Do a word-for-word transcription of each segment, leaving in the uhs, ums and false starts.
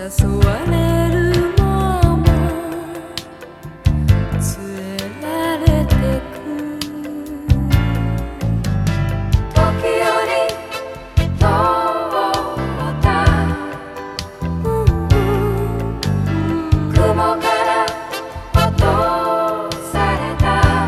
誘われるまま連れられてく時より遠った雲から落とされた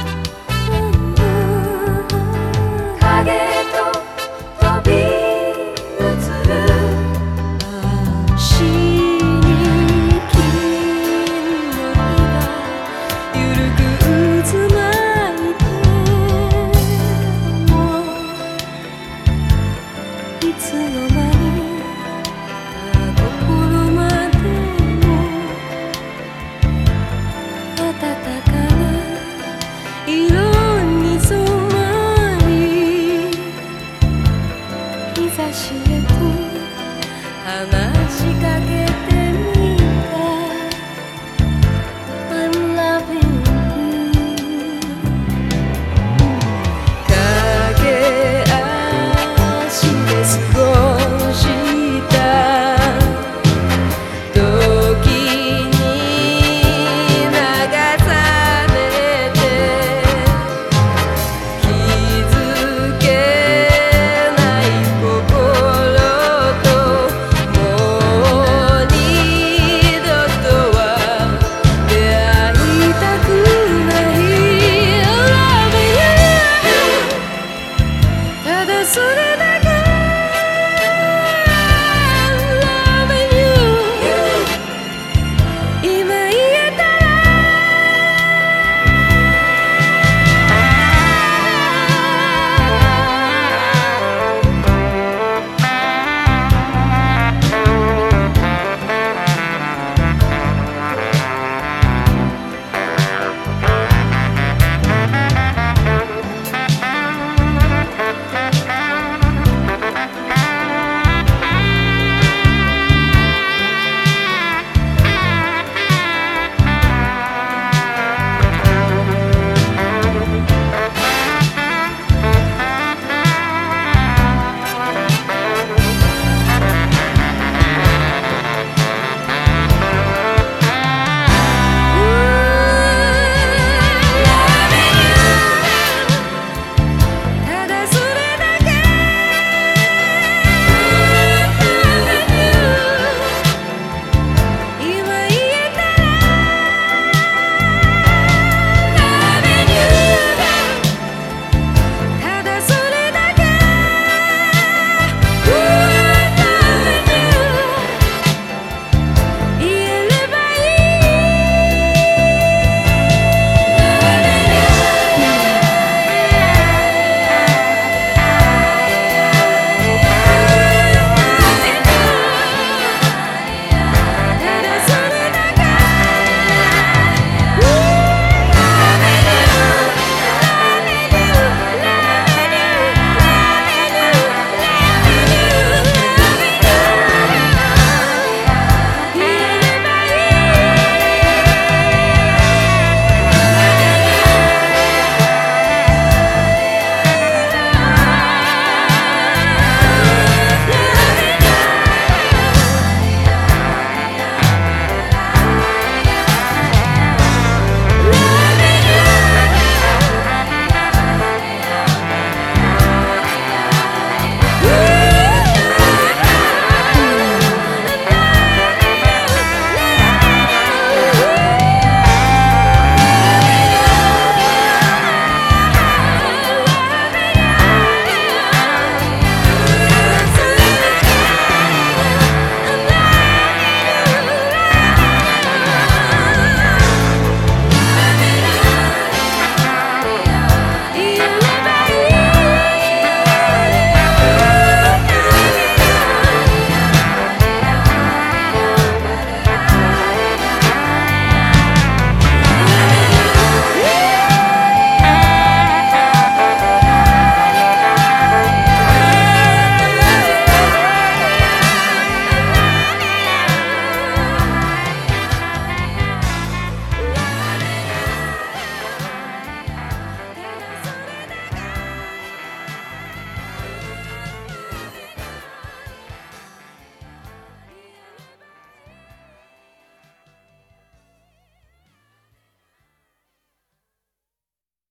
影と飛び移る足に金の日がゆるく渦巻いてもいつの間にか心までも暖かな色に染まり日差しへと話しかけてみた I'm loving you 駆け足で過ごした時に流されて気づけない心ともう二度とは出会いたくない Love you ただそれだ